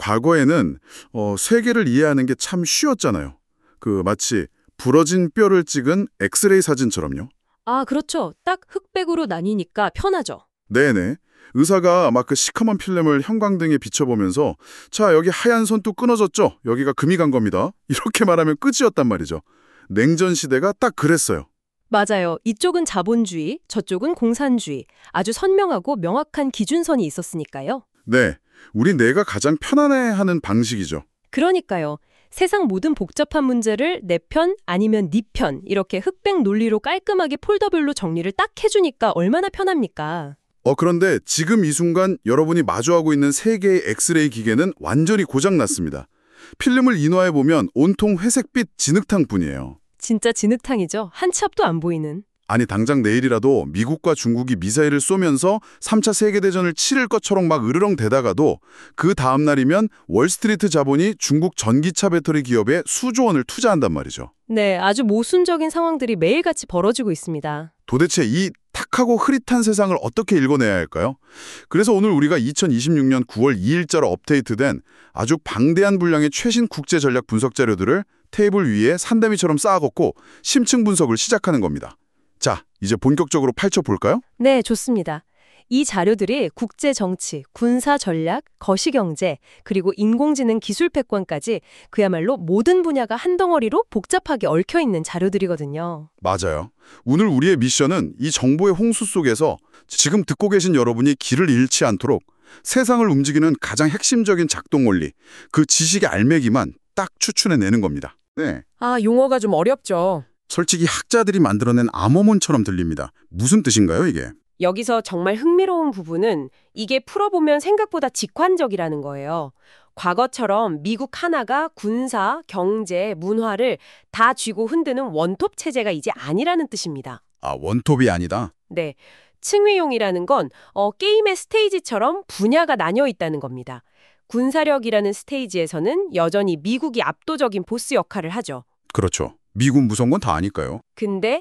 과거에는 세계를 이해하는 게 참 쉬웠잖아요. 마치 부러진 뼈를 찍은 엑스레이 사진처럼요. 아, 그렇죠. 딱 흑백으로 나뉘니까 편하죠. 네네. 의사가 막 그 시커먼 필름을 형광등에 비춰보면서 자, 여기 하얀 선 또 끊어졌죠? 여기가 금이 간 겁니다. 이렇게 말하면 끝이었단 말이죠. 냉전 시대가 딱 그랬어요. 맞아요. 이쪽은 자본주의, 저쪽은 공산주의. 아주 선명하고 명확한 기준선이 있었으니까요. 네. 우리 뇌가 가장 편안해하는 방식이죠. 그러니까요. 세상 모든 복잡한 문제를 내 편 아니면 네 편 이렇게 흑백 논리로 깔끔하게 폴더별로 정리를 딱 해주니까 얼마나 편합니까? 그런데 지금 이 순간 여러분이 마주하고 있는 세 개의 엑스레이 기계는 완전히 고장났습니다. 필름을 인화해보면 온통 회색빛 진흙탕뿐이에요. 진짜 진흙탕이죠. 한 치 앞도 안 보이는. 아니 당장 내일이라도 미국과 중국이 미사일을 쏘면서 3차 세계대전을 치를 것처럼 막 으르렁대다가도 그 다음 날이면 월스트리트 자본이 중국 전기차 배터리 기업에 수조 원을 투자한단 말이죠. 네, 아주 모순적인 상황들이 매일같이 벌어지고 있습니다. 도대체 이 탁하고 흐릿한 세상을 어떻게 읽어내야 할까요? 그래서 오늘 우리가 2026년 9월 2일자로 업데이트된 아주 방대한 분량의 최신 국제 전략 분석 자료들을 테이블 위에 산더미처럼 쌓아갖고 심층 분석을 시작하는 겁니다. 자, 이제 본격적으로 파헤쳐볼까요? 네, 좋습니다. 이 자료들이 국제 정치, 군사 전략, 거시경제, 그리고 인공지능 기술 패권까지 그야말로 모든 분야가 한 덩어리로 복잡하게 얽혀있는 자료들이거든요. 맞아요. 오늘 우리의 미션은 이 정보의 홍수 속에서 지금 듣고 계신 여러분이 길을 잃지 않도록 세상을 움직이는 가장 핵심적인 작동 원리, 그 지식의 알맹이만 딱 추출해내는 겁니다. 네. 아, 용어가 좀 어렵죠. 솔직히 학자들이 만들어낸 암호문처럼 들립니다. 무슨 뜻인가요, 이게? 여기서 정말 흥미로운 부분은 이게 풀어보면 생각보다 직관적이라는 거예요. 과거처럼 미국 하나가 군사, 경제, 문화를 다 쥐고 흔드는 원톱 체제가 이제 아니라는 뜻입니다. 아, 원톱이 아니다? 네. 층위용이라는 건 게임의 스테이지처럼 분야가 나뉘어 있다는 겁니다. 군사력이라는 스테이지에서는 여전히 미국이 압도적인 보스 역할을 하죠. 그렇죠. 미군 무서운 건 다 아니까요. 근데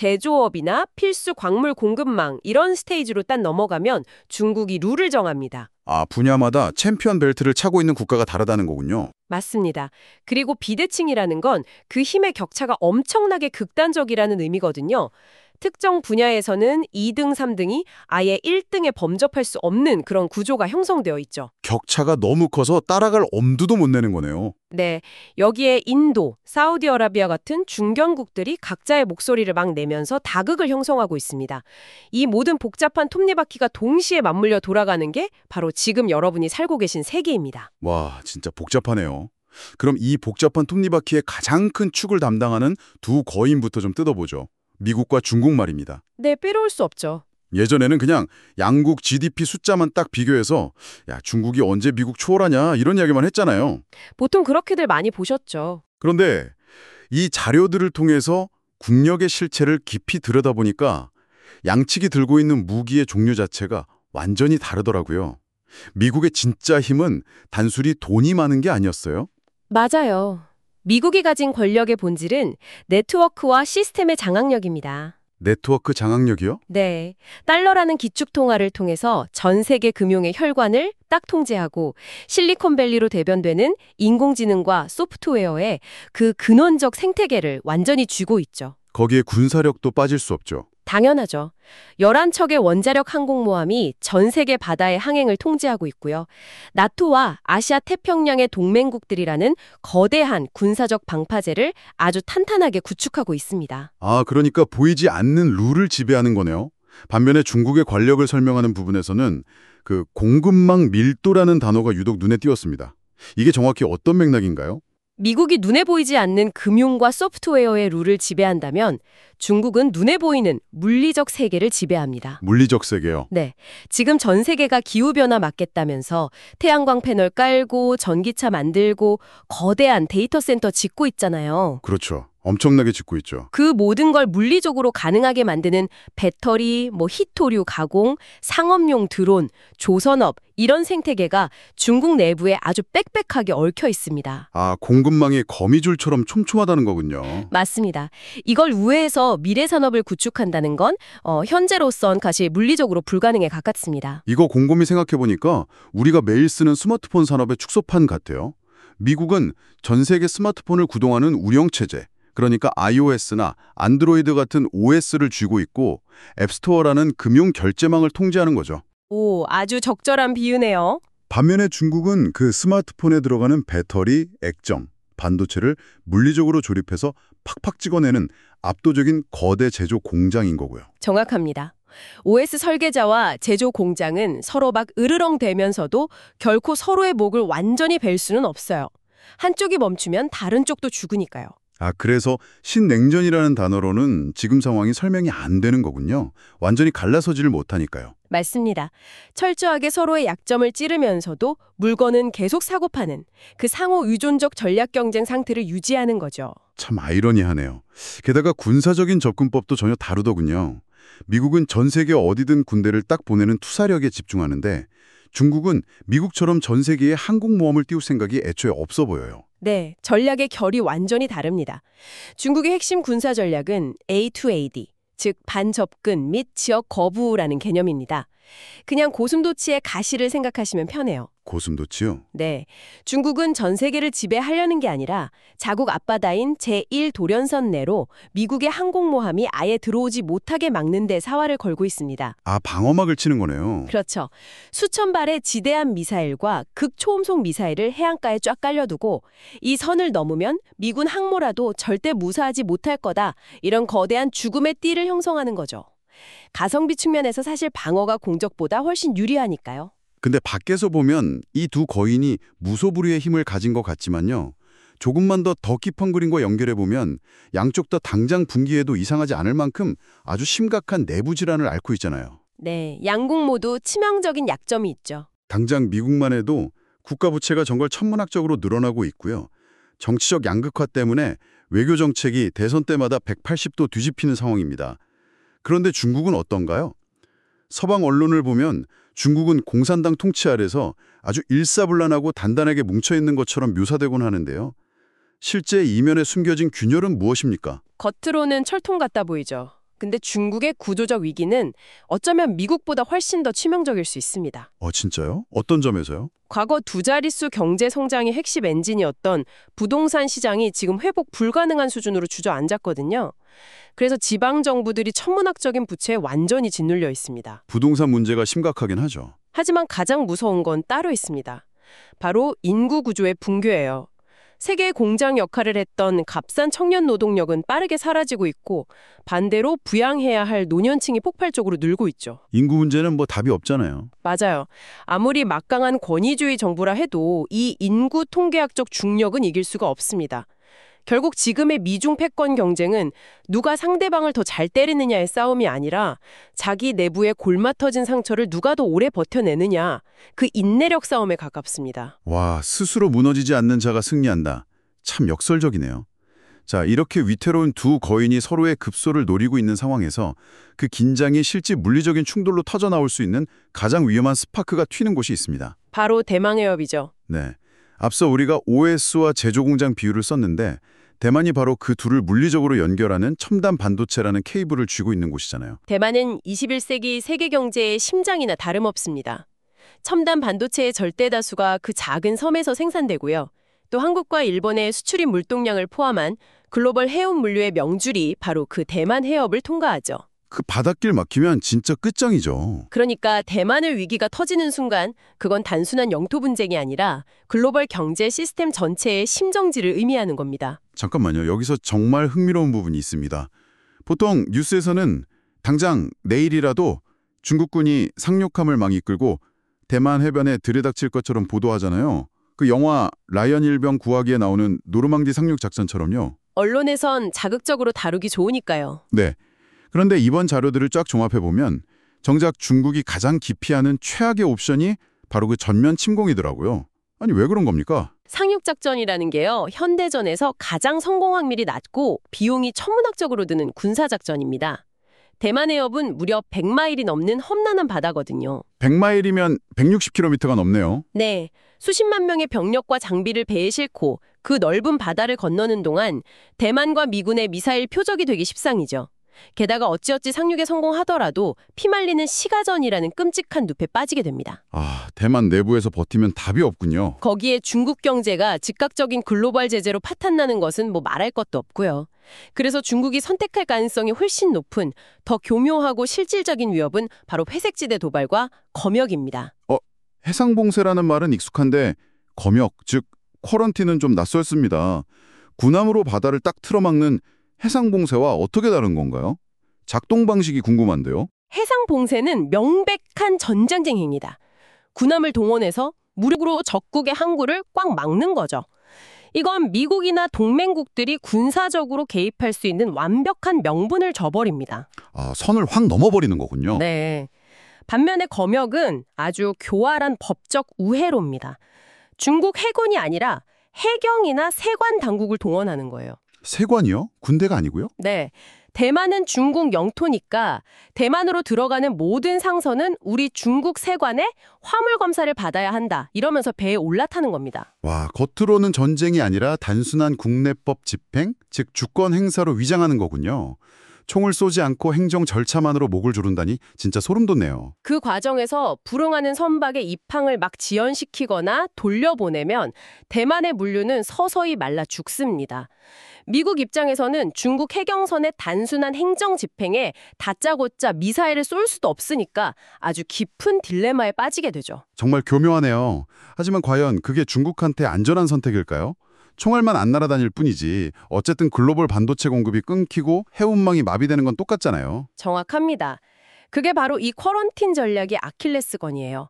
제조업이나 필수 광물 공급망 이런 스테이지로 딱 넘어가면 중국이 룰을 정합니다. 아, 분야마다 챔피언 벨트를 차고 있는 국가가 다르다는 거군요. 맞습니다. 그리고 비대칭이라는 건 그 힘의 격차가 엄청나게 극단적이라는 의미거든요. 특정 분야에서는 2등, 3등이 아예 1등에 범접할 수 없는 그런 구조가 형성되어 있죠. 격차가 너무 커서 따라갈 엄두도 못 내는 거네요. 네, 여기에 인도, 사우디아라비아 같은 중견국들이 각자의 목소리를 막 내면서 다극을 형성하고 있습니다. 이 모든 복잡한 톱니바퀴가 동시에 맞물려 돌아가는 게 바로 지금 여러분이 살고 계신 세계입니다. 와, 진짜 복잡하네요. 그럼 이 복잡한 톱니바퀴의 가장 큰 축을 담당하는 두 거인부터 좀 뜯어보죠. 미국과 중국 말입니다. 네, 빼놓을 수 없죠. 예전에는 그냥 양국 GDP 숫자만 딱 비교해서 야, 중국이 언제 미국 초월하냐 이런 이야기만 했잖아요. 보통 그렇게들 많이 보셨죠. 그런데 이 자료들을 통해서 국력의 실체를 깊이 들여다보니까 양측이 들고 있는 무기의 종류 자체가 완전히 다르더라고요. 미국의 진짜 힘은 단순히 돈이 많은 게 아니었어요. 맞아요. 미국이 가진 권력의 본질은 네트워크와 시스템의 장악력입니다. 네트워크 장악력이요? 네. 달러라는 기축통화를 통해서 전 세계 금융의 혈관을 딱 통제하고 실리콘밸리로 대변되는 인공지능과 소프트웨어의 그 근원적 생태계를 완전히 쥐고 있죠. 거기에 군사력도 빠질 수 없죠. 당연하죠. 11척의 원자력 항공모함이 전 세계 바다의 항행을 통제하고 있고요. 나토와 아시아 태평양의 동맹국들이라는 거대한 군사적 방파제를 아주 탄탄하게 구축하고 있습니다. 아, 그러니까 보이지 않는 룰을 지배하는 거네요. 반면에 중국의 권력을 설명하는 부분에서는 그 공급망 밀도라는 단어가 유독 눈에 띄었습니다. 이게 정확히 어떤 맥락인가요? 미국이 눈에 보이지 않는 금융과 소프트웨어의 룰을 지배한다면 중국은 눈에 보이는 물리적 세계를 지배합니다. 물리적 세계요? 네. 지금 전 세계가 기후변화 막겠다면서 태양광 패널 깔고 전기차 만들고 거대한 데이터 센터 짓고 있잖아요. 그렇죠. 엄청나게 짓고 있죠. 그 모든 걸 물리적으로 가능하게 만드는 배터리, 희토류 가공, 상업용 드론, 조선업 이런 생태계가 중국 내부에 아주 빽빽하게 얽혀 있습니다. 아, 공급망이 거미줄처럼 촘촘하다는 거군요. 맞습니다. 이걸 우회해서 통해서 미래 산업을 구축한다는 건 현재로선 사실 물리적으로 불가능에 가깝습니다. 이거 곰곰이 생각해보니까 우리가 매일 쓰는 스마트폰 산업의 축소판 같아요. 미국은 전 세계 스마트폰을 구동하는 운영체제, 그러니까 iOS나 안드로이드 같은 OS를 쥐고 있고 앱스토어라는 금융 결제망을 통제하는 거죠. 오, 아주 적절한 비유네요. 반면에 중국은 그 스마트폰에 들어가는 배터리, 액정, 반도체를 물리적으로 조립해서 팍팍 찍어내는 압도적인 거대 제조 공장인 거고요. 정확합니다. OS 설계자와 제조 공장은 서로 막 으르렁대면서도 결코 서로의 목을 완전히 벨 수는 없어요. 한쪽이 멈추면 다른 쪽도 죽으니까요. 그래서 신냉전이라는 단어로는 지금 상황이 설명이 안 되는 거군요. 완전히 갈라서지를 못하니까요. 맞습니다. 철저하게 서로의 약점을 찌르면서도 물건은 계속 사고 파는 그 상호 의존적 전략 경쟁 상태를 유지하는 거죠. 참 아이러니하네요. 게다가 군사적인 접근법도 전혀 다르더군요. 미국은 전 세계 어디든 군대를 딱 보내는 투사력에 집중하는데 중국은 미국처럼 전 세계에 항공모함을 띄울 생각이 애초에 없어 보여요. 네, 전략의 결이 완전히 다릅니다. 중국의 핵심 군사 전략은 A2AD, 즉 반접근 및 지역 거부라는 개념입니다. 그냥 고슴도치의 가시를 생각하시면 편해요. 고슴도치요? 네, 중국은 전 세계를 지배하려는 게 아니라 자국 앞바다인 제1도련선 내로 미국의 항공모함이 아예 들어오지 못하게 막는 데 사활을 걸고 있습니다. 방어막을 치는 거네요. 그렇죠. 수천 발의 지대함 미사일과 극초음속 미사일을 해안가에 쫙 깔려두고 이 선을 넘으면 미군 항모라도 절대 무사하지 못할 거다. 이런 거대한 죽음의 띠를 형성하는 거죠. 가성비 측면에서 사실 방어가 공적보다 훨씬 유리하니까요. 근데 밖에서 보면 이 두 거인이 무소불위의 힘을 가진 것 같지만요. 조금만 더 깊은 그림과 연결해보면 양쪽 다 당장 분기에도 이상하지 않을 만큼 아주 심각한 내부 질환을 앓고 있잖아요. 네, 양국 모두 치명적인 약점이 있죠. 당장 미국만 해도 국가 부채가 정말 천문학적으로 늘어나고 있고요. 정치적 양극화 때문에 외교 정책이 대선 때마다 180도 뒤집히는 상황입니다. 그런데 중국은 어떤가요? 서방 언론을 보면 중국은 공산당 통치 아래서 아주 일사불란하고 단단하게 뭉쳐있는 것처럼 묘사되곤 하는데요. 실제 이면에 숨겨진 균열은 무엇입니까? 겉으로는 철통 같다 보이죠. 근데 중국의 구조적 위기는 어쩌면 미국보다 훨씬 더 치명적일 수 있습니다. 진짜요? 어떤 점에서요? 과거 두 자릿수 경제 성장의 핵심 엔진이었던 부동산 시장이 지금 회복 불가능한 수준으로 주저앉았거든요. 그래서 지방 정부들이 천문학적인 부채에 완전히 짓눌려 있습니다. 부동산 문제가 심각하긴 하죠. 하지만 가장 무서운 건 따로 있습니다. 바로 인구 구조의 붕괴예요. 세계의 공장 역할을 했던 값싼 청년 노동력은 빠르게 사라지고 있고 반대로 부양해야 할 노년층이 폭발적으로 늘고 있죠. 인구 문제는 답이 없잖아요. 맞아요. 아무리 막강한 권위주의 정부라 해도 이 인구 통계학적 중력은 이길 수가 없습니다. 결국 지금의 미중 패권 경쟁은 누가 상대방을 더 잘 때리느냐의 싸움이 아니라 자기 내부에 골마 터진 상처를 누가 더 오래 버텨내느냐, 그 인내력 싸움에 가깝습니다. 와, 스스로 무너지지 않는 자가 승리한다. 참 역설적이네요. 자, 이렇게 위태로운 두 거인이 서로의 급소를 노리고 있는 상황에서 그 긴장이 실제 물리적인 충돌로 터져나올 수 있는 가장 위험한 스파크가 튀는 곳이 있습니다. 바로 대망해협이죠. 네. 앞서 우리가 OS와 제조공장 비유를 썼는데 대만이 바로 그 둘을 물리적으로 연결하는 첨단 반도체라는 케이블을 쥐고 있는 곳이잖아요. 대만은 21세기 세계 경제의 심장이나 다름없습니다. 첨단 반도체의 절대 다수가 그 작은 섬에서 생산되고요. 또 한국과 일본의 수출입 물동량을 포함한 글로벌 해운 물류의 명줄이 바로 그 대만 해협을 통과하죠. 그 바닷길 막히면 진짜 끝장이죠. 그러니까 대만의 위기가 터지는 순간 그건 단순한 영토 분쟁이 아니라 글로벌 경제 시스템 전체의 심정지를 의미하는 겁니다. 잠깐만요. 여기서 정말 흥미로운 부분이 있습니다. 보통 뉴스에서는 당장 내일이라도 중국군이 상륙함을 막 이끌고 대만 해변에 들이닥칠 것처럼 보도하잖아요. 그 영화 라이언 일병 구하기에 나오는 노르망디 상륙 작전처럼요. 언론에선 자극적으로 다루기 좋으니까요. 네. 그런데 이번 자료들을 쫙 종합해보면 정작 중국이 가장 기피하는 최악의 옵션이 바로 그 전면 침공이더라고요. 아니 왜 그런 겁니까? 상륙작전이라는 게요, 현대전에서 가장 성공 확률이 낮고 비용이 천문학적으로 드는 군사작전입니다. 대만 해협은 무려 100마일이 넘는 험난한 바다거든요. 100마일이면 160km가 넘네요. 네, 수십만 명의 병력과 장비를 배에 싣고 그 넓은 바다를 건너는 동안 대만과 미군의 미사일 표적이 되기 십상이죠. 게다가 어찌어찌 상륙에 성공하더라도 피말리는 시가전이라는 끔찍한 늪에 빠지게 됩니다. 아, 대만 내부에서 버티면 답이 없군요. 거기에 중국 경제가 즉각적인 글로벌 제재로 파탄나는 것은 뭐 말할 것도 없고요. 그래서 중국이 선택할 가능성이 훨씬 높은 더 교묘하고 실질적인 위협은 바로 회색지대 도발과 검역입니다. 해상봉쇄라는 말은 익숙한데 검역, 즉 쿼런티는 좀 낯설습니다. 군함으로 바다를 딱 틀어막는 해상봉쇄와 어떻게 다른 건가요? 작동 방식이 궁금한데요. 해상 봉쇄는 명백한 전장쟁입니다. 군함을 동원해서 무력으로 적국의 항구를 꽉 막는 거죠. 이건 미국이나 동맹국들이 군사적으로 개입할 수 있는 완벽한 명분을 저버립니다. 아, 선을 확 넘어버리는 거군요. 네. 반면에 검역은 아주 교활한 법적 우회로입니다. 중국 해군이 아니라 해경이나 세관 당국을 동원하는 거예요. 세관이요? 군대가 아니고요? 네. 대만은 중국 영토니까 대만으로 들어가는 모든 상선은 우리 중국 세관의 화물 검사를 받아야 한다. 이러면서 배에 올라타는 겁니다. 와, 겉으로는 전쟁이 아니라 단순한 국내법 집행, 즉 주권 행사로 위장하는 거군요. 총을 쏘지 않고 행정 절차만으로 목을 조른다니 진짜 소름 돋네요. 그 과정에서 불응하는 선박의 입항을 막 지연시키거나 돌려보내면 대만의 물류는 서서히 말라 죽습니다. 미국 입장에서는 중국 해경선의 단순한 행정 집행에 다짜고짜 미사일을 쏠 수도 없으니까 아주 깊은 딜레마에 빠지게 되죠. 정말 교묘하네요. 하지만 과연 그게 중국한테 안전한 선택일까요? 총알만 안 날아다닐 뿐이지 어쨌든 글로벌 반도체 공급이 끊기고 해운망이 마비되는 건 똑같잖아요. 정확합니다. 그게 바로 이 쿼런틴 전략의 아킬레스건이에요.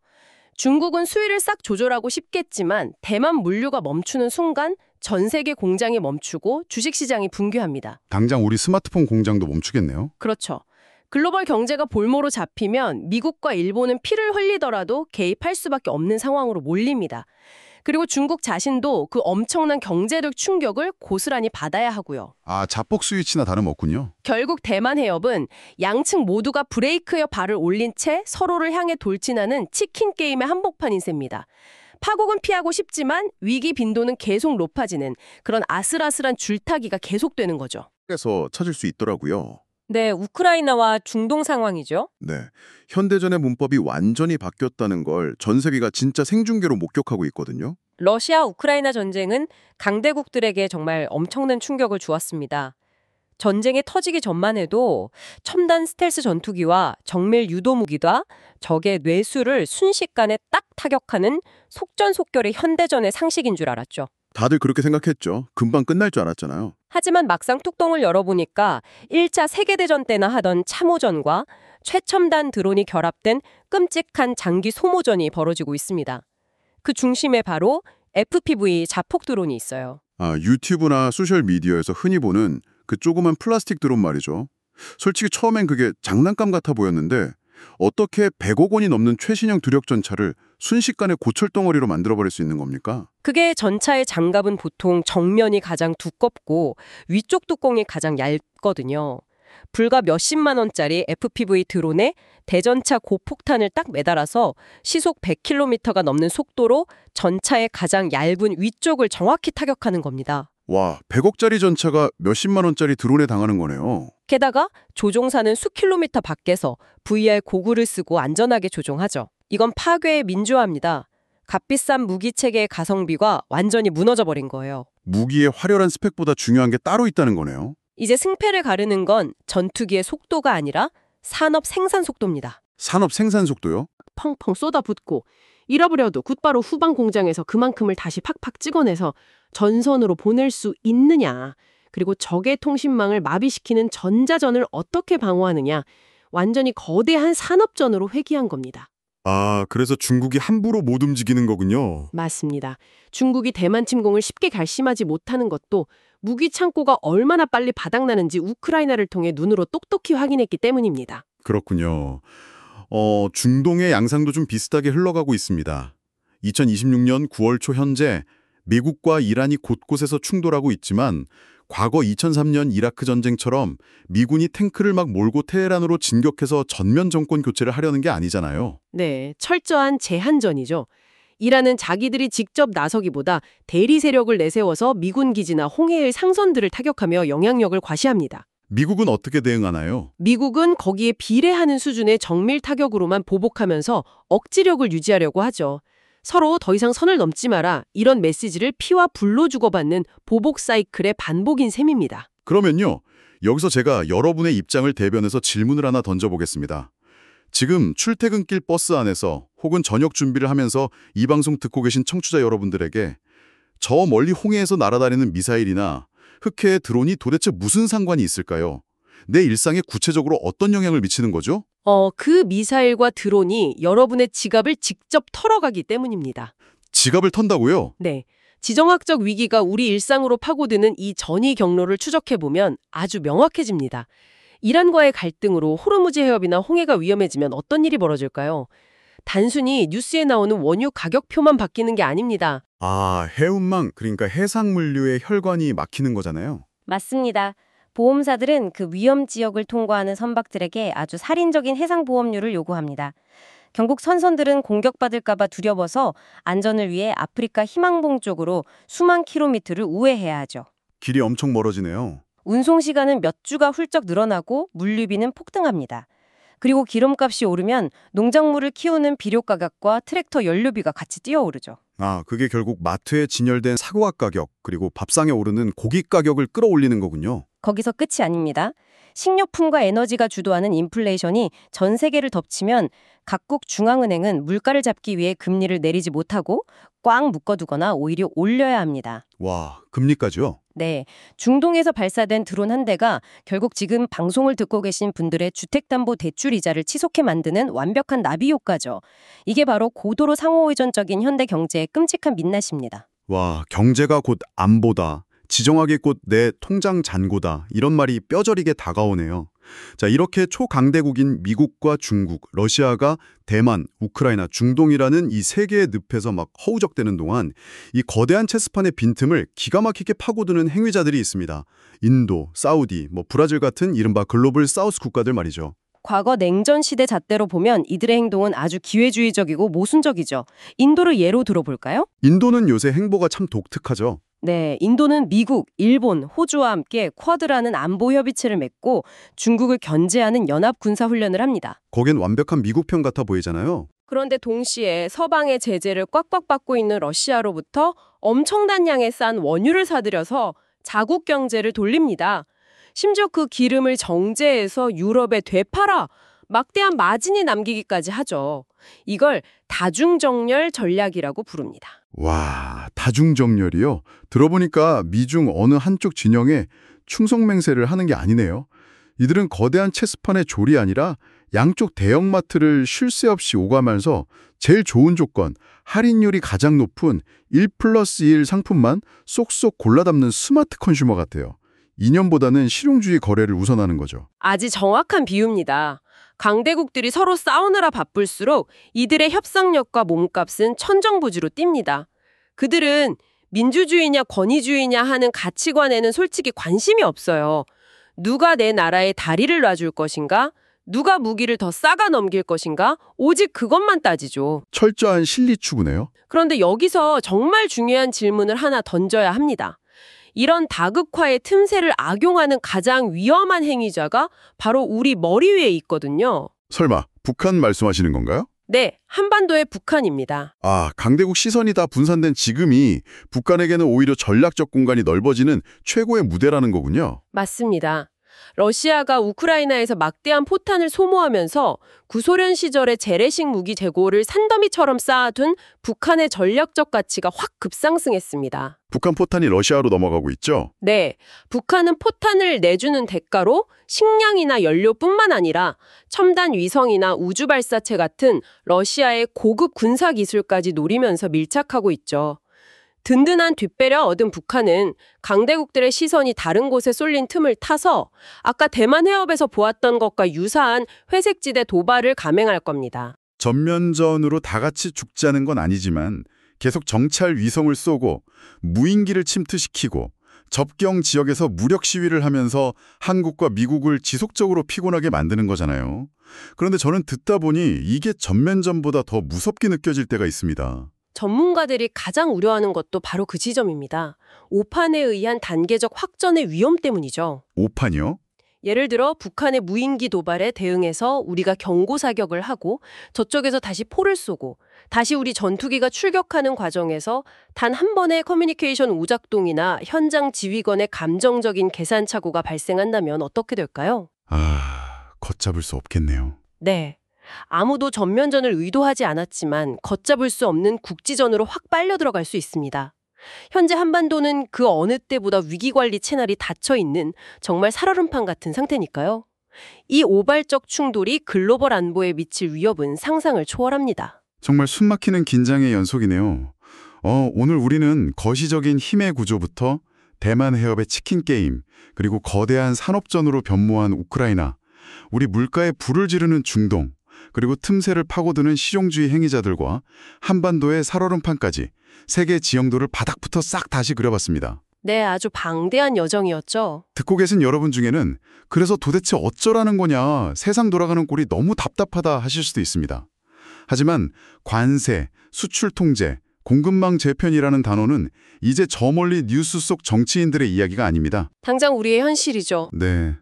중국은 수위를 싹 조절하고 싶겠지만 대만 물류가 멈추는 순간 전 세계 공장이 멈추고 주식시장이 붕괴합니다. 당장 우리 스마트폰 공장도 멈추겠네요. 그렇죠. 글로벌 경제가 볼모로 잡히면 미국과 일본은 피를 흘리더라도 개입할 수밖에 없는 상황으로 몰립니다. 그리고 중국 자신도 그 엄청난 경제력 충격을 고스란히 받아야 하고요. 아, 자폭 스위치나 다름없군요. 결국 대만 해협은 양측 모두가 브레이크에 발을 올린 채 서로를 향해 돌진하는 치킨 게임의 한복판인 셈입니다. 파국은 피하고 싶지만 위기 빈도는 계속 높아지는 그런 아슬아슬한 줄타기가 계속되는 거죠. 에서 찾을 수 있더라고요. 네, 우크라이나와 중동 상황이죠. 네, 현대전의 문법이 완전히 바뀌었다는 걸 전 세계가 진짜 생중계로 목격하고 있거든요. 러시아 우크라이나 전쟁은 강대국들에게 정말 엄청난 충격을 주었습니다. 전쟁이 터지기 전만 해도 첨단 스텔스 전투기와 정밀 유도 무기가 적의 뇌수를 순식간에 딱 타격하는 속전속결의 현대전의 상식인 줄 알았죠. 다들 그렇게 생각했죠. 금방 끝날 줄 알았잖아요. 하지만 막상 뚜껑을 열어보니까 1차 세계대전 때나 하던 참호전과 최첨단 드론이 결합된 끔찍한 장기 소모전이 벌어지고 있습니다. 그 중심에 바로 FPV 자폭 드론이 있어요. 아, 유튜브나 소셜미디어에서 흔히 보는 그 조그만 플라스틱 드론 말이죠. 솔직히 처음엔 그게 장난감 같아 보였는데 어떻게 100억 원이 넘는 최신형 두력 전차를 순식간에 고철덩어리로 만들어버릴 수 있는 겁니까? 그게 전차의 장갑은 보통 정면이 가장 두껍고 위쪽 뚜껑이 가장 얇거든요. 불과 몇십만 원짜리 FPV 드론에 대전차 고폭탄을 딱 매달아서 시속 100km가 넘는 속도로 전차의 가장 얇은 위쪽을 정확히 타격하는 겁니다. 와, 100억짜리 전차가 몇십만 원짜리 드론에 당하는 거네요. 게다가 조종사는 수킬로미터 밖에서 VR 고글을 쓰고 안전하게 조종하죠. 이건 파괴의 민주화입니다. 값비싼 무기 체계의 가성비가 완전히 무너져버린 거예요. 무기의 화려한 스펙보다 중요한 게 따로 있다는 거네요. 이제 승패를 가르는 건 전투기의 속도가 아니라 산업 생산 속도입니다. 산업 생산 속도요? 펑펑 쏟아붓고 잃어버려도 곧바로 후방 공장에서 그만큼을 다시 팍팍 찍어내서 전선으로 보낼 수 있느냐, 그리고 적의 통신망을 마비시키는 전자전을 어떻게 방어하느냐, 완전히 거대한 산업전으로 회귀한 겁니다. 아, 그래서 중국이 함부로 못 움직이는 거군요. 맞습니다. 중국이 대만 침공을 쉽게 결심하지 못하는 것도 무기 창고가 얼마나 빨리 바닥나는지 우크라이나를 통해 눈으로 똑똑히 확인했기 때문입니다. 그렇군요. 중동의 양상도 좀 비슷하게 흘러가고 있습니다. 2026년 9월 초 현재 미국과 이란이 곳곳에서 충돌하고 있지만 과거 2003년 이라크 전쟁처럼 미군이 탱크를 막 몰고 테헤란으로 진격해서 전면 정권 교체를 하려는 게 아니잖아요. 네, 철저한 제한전이죠. 이란은 자기들이 직접 나서기보다 대리 세력을 내세워서 미군 기지나 홍해의 상선들을 타격하며 영향력을 과시합니다. 미국은 어떻게 대응하나요? 미국은 거기에 비례하는 수준의 정밀 타격으로만 보복하면서 억지력을 유지하려고 하죠. 서로 더 이상 선을 넘지 마라 이런 메시지를 피와 불로 주고받는 보복 사이클의 반복인 셈입니다. 그러면요, 여기서 제가 여러분의 입장을 대변해서 질문을 하나 던져보겠습니다. 지금 출퇴근길 버스 안에서 혹은 저녁 준비를 하면서 이 방송 듣고 계신 청취자 여러분들에게 저 멀리 홍해에서 날아다니는 미사일이나 흑해의 드론이 도대체 무슨 상관이 있을까요? 내 일상에 구체적으로 어떤 영향을 미치는 거죠? 그 미사일과 드론이 여러분의 지갑을 직접 털어가기 때문입니다. 지갑을 턴다고요? 네. 지정학적 위기가 우리 일상으로 파고드는 이 전이 경로를 추적해보면 아주 명확해집니다. 이란과의 갈등으로 호르무즈 해협이나 홍해가 위험해지면 어떤 일이 벌어질까요? 단순히 뉴스에 나오는 원유 가격표만 바뀌는 게 아닙니다. 아, 해운망, 그러니까 해상물류의 혈관이 막히는 거잖아요. 맞습니다. 보험사들은 그 위험 지역을 통과하는 선박들에게 아주 살인적인 해상보험료를 요구합니다. 결국 선선들은 공격받을까 봐 두려워서 안전을 위해 아프리카 희망봉 쪽으로 수만 킬로미터를 우회해야 하죠. 길이 엄청 멀어지네요. 운송 시간은 몇 주가 훌쩍 늘어나고 물류비는 폭등합니다. 그리고 기름값이 오르면 농작물을 키우는 비료 가격과 트랙터 연료비가 같이 뛰어오르죠. 아, 그게 결국 마트에 진열된 사과 가격, 그리고 밥상에 오르는 고기 가격을 끌어올리는 거군요. 거기서 끝이 아닙니다. 식료품과 에너지가 주도하는 인플레이션이 전 세계를 덮치면 각국 중앙은행은 물가를 잡기 위해 금리를 내리지 못하고 꽉 묶어두거나 오히려 올려야 합니다. 와, 금리까지요? 네, 중동에서 발사된 드론 한 대가 결국 지금 방송을 듣고 계신 분들의 주택담보대출 이자를 치솟게 만드는 완벽한 나비 효과죠. 이게 바로 고도로 상호의존적인 현대 경제의 끔찍한 민낯입니다. 와, 경제가 곧 안보다, 지정학이 곧 내 통장 잔고다, 이런 말이 뼈저리게 다가오네요. 자, 이렇게 초강대국인 미국과 중국, 러시아가 대만, 우크라이나, 중동이라는 이 세 개의 늪에서 막 허우적대는 동안 이 거대한 체스판의 빈틈을 기가 막히게 파고드는 행위자들이 있습니다. 인도, 사우디, 브라질 같은 이른바 글로벌 사우스 국가들 말이죠. 과거 냉전 시대 잣대로 보면 이들의 행동은 아주 기회주의적이고 모순적이죠. 인도를 예로 들어볼까요? 인도는 요새 행보가 참 독특하죠. 네, 인도는 미국, 일본, 호주와 함께 쿼드라는 안보 협의체를 맺고 중국을 견제하는 연합 군사 훈련을 합니다. 거긴 완벽한 미국 편 같아 보이잖아요. 그런데 동시에 서방의 제재를 꽉꽉 받고 있는 러시아로부터 엄청난 양의 싼 원유를 사들여서 자국 경제를 돌립니다. 심지어 그 기름을 정제해서 유럽에 되팔아 막대한 마진이 남기기까지 하죠. 이걸 다중정렬 전략이라고 부릅니다. 와, 다중정렬이요? 들어보니까 미중 어느 한쪽 진영에 충성맹세를 하는 게 아니네요. 이들은 거대한 체스판의 졸이 아니라 양쪽 대형마트를 쉴 새 없이 오가면서 제일 좋은 조건, 할인율이 가장 높은 1+1 상품만 쏙쏙 골라 담는 스마트 컨슈머 같아요. 이념보다는 실용주의 거래를 우선하는 거죠. 아주 정확한 비유입니다. 강대국들이 서로 싸우느라 바쁠수록 이들의 협상력과 몸값은 천정부지로 뜁니다. 그들은 민주주의냐 권위주의냐 하는 가치관에는 솔직히 관심이 없어요. 누가 내 나라에 다리를 놔줄 것인가? 누가 무기를 더 싸가 넘길 것인가? 오직 그것만 따지죠. 철저한 실리 추구네요. 그런데 여기서 정말 중요한 질문을 하나 던져야 합니다. 이런 다극화의 틈새를 악용하는 가장 위험한 행위자가 바로 우리 머리 위에 있거든요. 설마 북한 말씀하시는 건가요? 네, 한반도의 북한입니다. 아, 강대국 시선이 다 분산된 지금이 북한에게는 오히려 전략적 공간이 넓어지는 최고의 무대라는 거군요. 맞습니다. 러시아가 우크라이나에서 막대한 포탄을 소모하면서 구소련 시절의 재래식 무기 재고를 산더미처럼 쌓아둔 북한의 전략적 가치가 확 급상승했습니다. 북한 포탄이 러시아로 넘어가고 있죠? 네, 북한은 포탄을 내주는 대가로 식량이나 연료뿐만 아니라 첨단 위성이나 우주 발사체 같은 러시아의 고급 군사 기술까지 노리면서 밀착하고 있죠. 든든한 뒷배려 얻은 북한은 강대국들의 시선이 다른 곳에 쏠린 틈을 타서 아까 대만 해협에서 보았던 것과 유사한 회색지대 도발을 감행할 겁니다. 전면전으로 다 같이 죽자는 건 아니지만 계속 정찰 위성을 쏘고 무인기를 침투시키고 접경 지역에서 무력 시위를 하면서 한국과 미국을 지속적으로 피곤하게 만드는 거잖아요. 그런데 저는 듣다 보니 이게 전면전보다 더 무섭게 느껴질 때가 있습니다. 전문가들이 가장 우려하는 것도 바로 그 지점입니다. 오판에 의한 단계적 확전의 위험 때문이죠. 오판이요? 예를 들어 북한의 무인기 도발에 대응해서 우리가 경고 사격을 하고 저쪽에서 다시 포를 쏘고 다시 우리 전투기가 출격하는 과정에서 단 한 번의 커뮤니케이션 오작동이나 현장 지휘관의 감정적인 계산 착오가 발생한다면 어떻게 될까요? 걷잡을 수 없겠네요. 네. 아무도 전면전을 의도하지 않았지만 걷잡을 수 없는 국지전으로 확 빨려 들어갈 수 있습니다. 현재 한반도는 그 어느 때보다 위기관리 채널이 닫혀있는 정말 살얼음판 같은 상태니까요. 이 오발적 충돌이 글로벌 안보에 미칠 위협은 상상을 초월합니다. 정말 숨막히는 긴장의 연속이네요. 오늘 우리는 거시적인 힘의 구조부터 대만 해협의 치킨 게임, 그리고 거대한 산업전으로 변모한 우크라이나, 우리 물가에 불을 지르는 중동, 그리고 틈새를 파고드는 실용주의 행위자들과 한반도의 살얼음판까지 세계 지형도를 바닥부터 싹 다시 그려봤습니다. 네, 아주 방대한 여정이었죠. 듣고 계신 여러분 중에는 그래서 도대체 어쩌라는 거냐, 세상 돌아가는 꼴이 너무 답답하다 하실 수도 있습니다. 하지만 관세, 수출 통제, 공급망 재편이라는 단어는 이제 저 멀리 뉴스 속 정치인들의 이야기가 아닙니다. 당장 우리의 현실이죠. 네.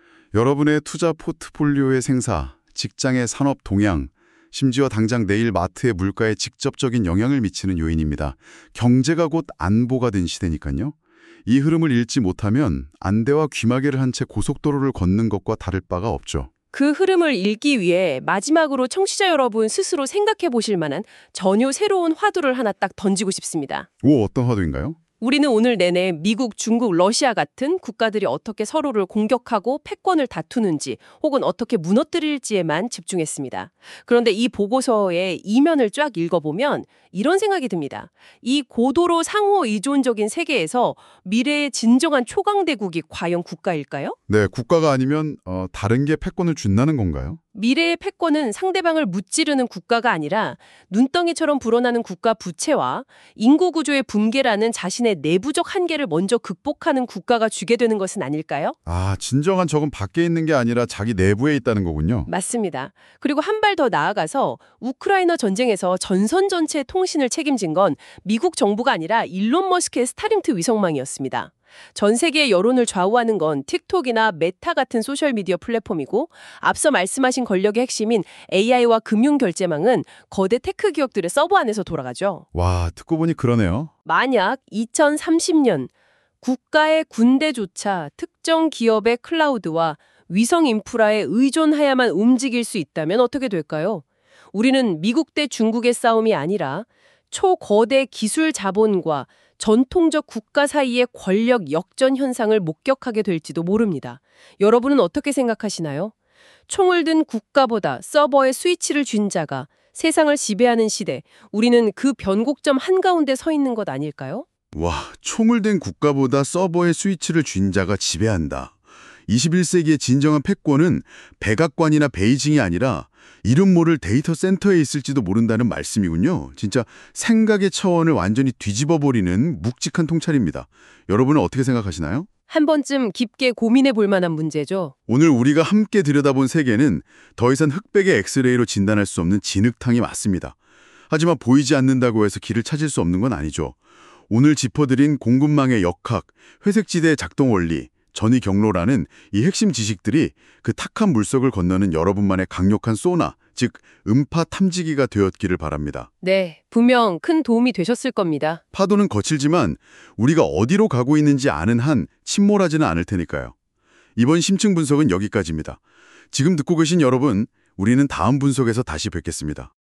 여러분의 투자 포트폴리오의 생사, 직장의 산업 동향, 심지어 당장 내일 마트의 물가에 직접적인 영향을 미치는 요인입니다. 경제가 곧 안보가 된 시대니까요. 이 흐름을 읽지 못하면 안대와 귀마개를 한 채 고속도로를 걷는 것과 다를 바가 없죠. 그 흐름을 읽기 위해 마지막으로 청취자 여러분 스스로 생각해 보실 만한 전혀 새로운 화두를 하나 딱 던지고 싶습니다. 어떤 화두인가요? 우리는 오늘 내내 미국, 중국, 러시아 같은 국가들이 어떻게 서로를 공격하고 패권을 다투는지 혹은 어떻게 무너뜨릴지에만 집중했습니다. 그런데 이 보고서의 이면을 쫙 읽어보면 이런 생각이 듭니다. 이 고도로 상호 의존적인 세계에서 미래의 진정한 초강대국이 과연 국가일까요? 네, 국가가 아니면 다른 게 패권을 준다는 건가요? 미래의 패권은 상대방을 무찌르는 국가가 아니라 눈덩이처럼 불어나는 국가 부채와 인구 구조의 붕괴라는 자신의 내부적 한계를 먼저 극복하는 국가가 주게 되는 것은 아닐까요? 진정한 적은 밖에 있는 게 아니라 자기 내부에 있다는 거군요. 맞습니다. 그리고 한 발 더 나아가서 우크라이나 전쟁에서 전선 전체의 통신을 책임진 건 미국 정부가 아니라 일론 머스크의 스타링트 위성망이었습니다. 전 세계의 여론을 좌우하는 건 틱톡이나 메타 같은 소셜미디어 플랫폼이고 앞서 말씀하신 권력의 핵심인 AI와 금융결제망은 거대 테크 기업들의 서버 안에서 돌아가죠. 와, 듣고 보니 그러네요. 만약 2030년 국가의 군대조차 특정 기업의 클라우드와 위성 인프라에 의존해야만 움직일 수 있다면 어떻게 될까요? 우리는 미국 대 중국의 싸움이 아니라 초거대 기술 자본과 전통적 국가 사이의 권력 역전 현상을 목격하게 될지도 모릅니다. 여러분은 어떻게 생각하시나요? 총을 든 국가보다 서버에 스위치를 쥔 자가 세상을 지배하는 시대, 우리는 그 변곡점 한가운데 서 있는 것 아닐까요? 와, 총을 든 국가보다 서버의 스위치를 쥔 자가 지배한다. 21세기의 진정한 패권은 백악관이나 베이징이 아니라 이름 모를 데이터 센터에 있을지도 모른다는 말씀이군요. 진짜 생각의 차원을 완전히 뒤집어버리는 묵직한 통찰입니다. 여러분은 어떻게 생각하시나요? 한 번쯤 깊게 고민해 볼 만한 문제죠. 오늘 우리가 함께 들여다본 세계는 더 이상 흑백의 엑스레이로 진단할 수 없는 진흙탕이 맞습니다. 하지만 보이지 않는다고 해서 길을 찾을 수 없는 건 아니죠. 오늘 짚어드린 공급망의 역학, 회색지대의 작동 원리, 전위 경로라는 이 핵심 지식들이 그 탁한 물속을 건너는 여러분만의 강력한 소나, 즉 음파 탐지기가 되었기를 바랍니다. 네, 분명 큰 도움이 되셨을 겁니다. 파도는 거칠지만 우리가 어디로 가고 있는지 아는 한 침몰하지는 않을 테니까요. 이번 심층 분석은 여기까지입니다. 지금 듣고 계신 여러분, 우리는 다음 분석에서 다시 뵙겠습니다.